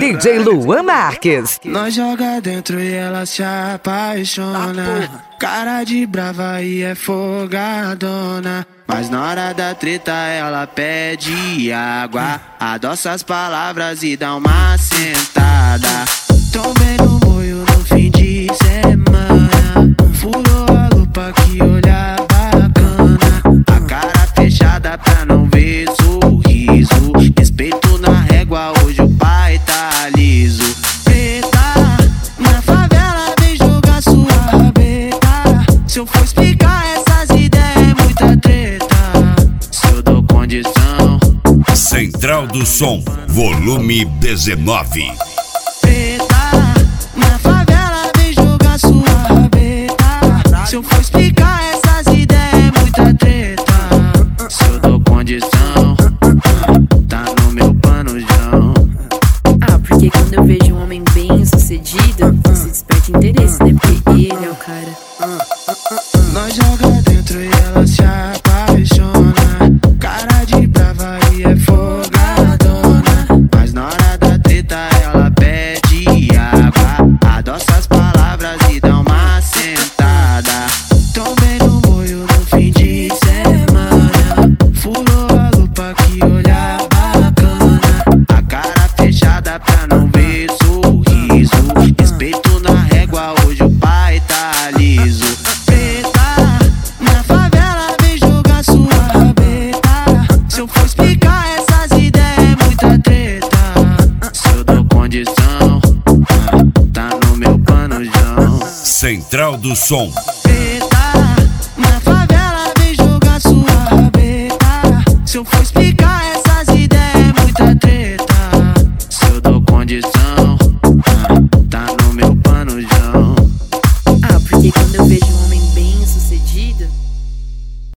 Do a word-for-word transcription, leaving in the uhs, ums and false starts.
D J Luan Marques. Nós joga dentro e ela se apaixona. Cara de brava e é folgadona. Mas na hora da treta ela pede água. Adoça as palavras e dá uma sentada. Tomei no moio no fim de semana. Furou a lupa, que olhar bacana. A cara fechada pra não ver sorriso. Respeito na régua, hoje o pai tá liso. Preta, na favela vem jogar sua rabeta. Se eu for explicar essas ideias é muita treta. Se eu dou condição. Central do Som, volume dezenove. Na favela vem jogar sua rabeta. Se eu for explicar essas ideias é muita treta. Se eu dou condição, tá no meu panojão. Ah, porque quando eu vejo um homem bem sucedido, se desperta interesse, né? Porque ele é o cara. Nós joga dentro e ela se apaixona. Cara de brava e é folgadona. Mas na hora da treta ela pede água. Adoça as palavras e dá uma sentada. Tomei no moio no fim de semana. Furou a lupa, que olhar bacana. A cara fechada pra não ver sorriso. Respeito na régua, hoje o pai tá liso. Preta, na favela vem jogar sua rabeta. Se eu for explicar essas ideias é muita treta. Se eu dou condição, tá no meu panojão. Central do Som. Preta, na favela vem jogar sua rabeta. Se eu for